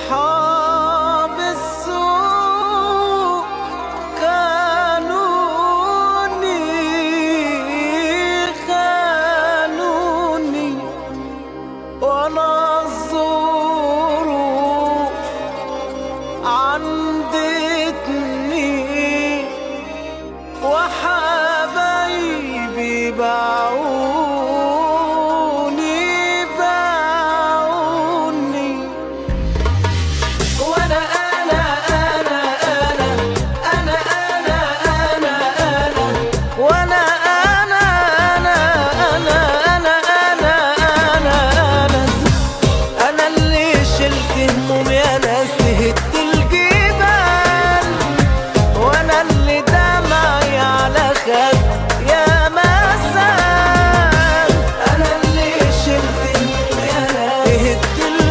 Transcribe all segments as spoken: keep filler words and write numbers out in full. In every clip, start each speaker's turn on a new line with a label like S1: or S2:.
S1: أصحاب السوء كانوني خانوني، وأنا الظروف عندتني وحبايبي باعوني باعوني. وانا انا انا انا انا انا انا انا وانا انا انا انا انا انا انا انا انا اللي شلت هموم يا ناس تهد الجبال، وانا اللي دمعي على خد يا مسال. انا اللي شلت هموم يا ناس تهد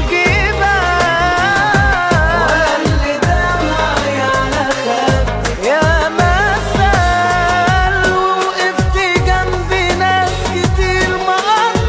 S1: الجبال، وانا اللي دمعي على خد يا مسال. وقفت جنب ناس كتير ما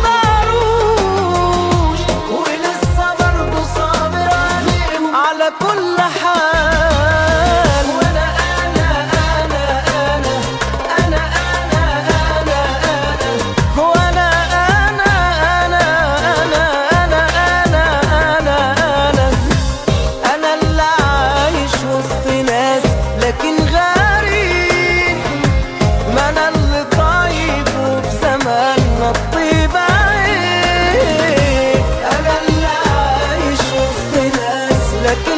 S1: قدروش، ولسه برضه صابر عليهم على كل حال. وانا انا انا انا انا انا انا انا وانا انا انا انا انا انا انا انا انا اللي عايش وسط ناس لكن غريب، ما انا اللي طيب وفي زماننا الطيب عيب. انا اللي عايش وسط ناس لكن